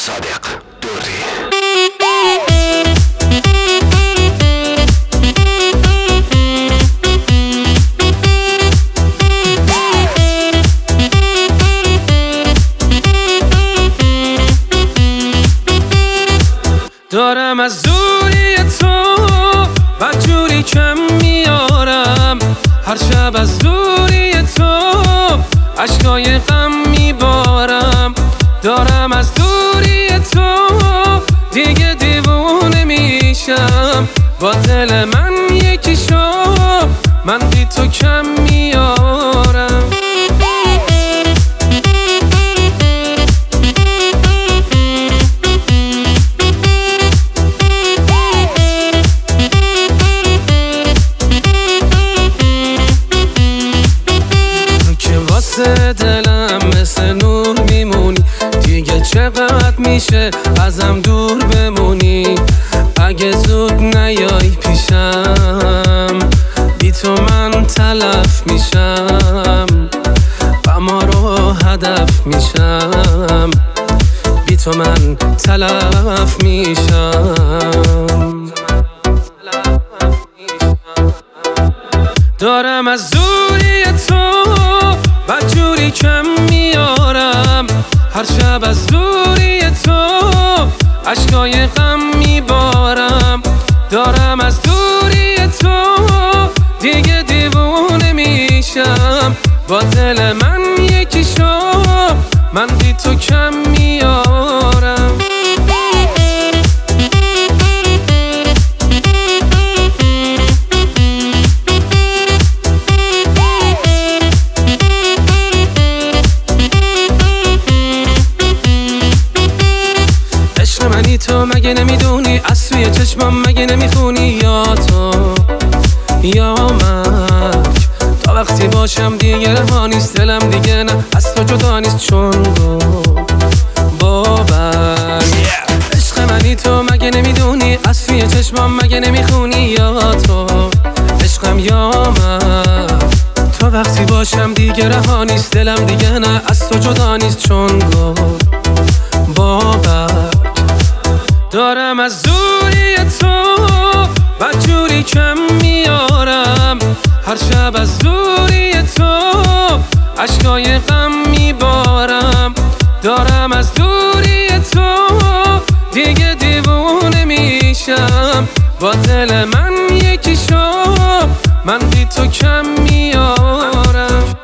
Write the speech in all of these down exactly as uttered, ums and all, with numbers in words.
صادق دوری. دارم از دوری تو بدجوری کم میارم، هر شب از دوری تو عشقای غم میبارم. دارم از دوری تو دیگه دیوونه میشم، با دل من یکی شو، من بی تو کم میارم. دلم مثل نور میمونی، دیگه چقدر میشه ازم دور بمونی. اگه زود نیای پیشم، بی تو من تلف میشم، غما رو هدف میشم، بی تو من تلف میشم. دارم از دوری تو بدجوری کم میارم، هر شب از دوری تو عشقای غم میبارم. دارم از دوری تو دیگه دیوونه میشم، با دل من یکی شو، من بی تو کم میارم. منی تو مگه نمیدونی، از سوی چشمام مگه نمیخونی، یا تو یا من. تا وقتی باشم دیگه رها نیست دلم، دیگه نه از تو جدا نیست چون گو بابن. عشق منی تو مگه نمیدونی، از سوی چشمام مگه نمیخونی، یا تو عشقم یا من. تا وقتی باشم دیگه رها نیست دلم، دیگه نه از تو جدا نیست چون گو بابن. دارم از دوری تو بدجوری کم میارم، هر شب از دوری تو عشقای غم میبارم. دارم از دوری تو دیگه دیوونه میشم، با دل من یکی شو، من بی تو کم میارم.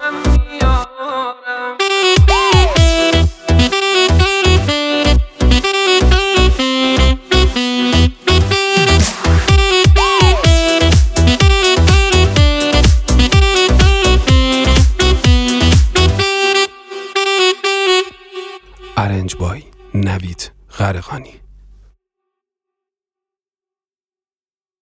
ارنج بای نوید غرقانی.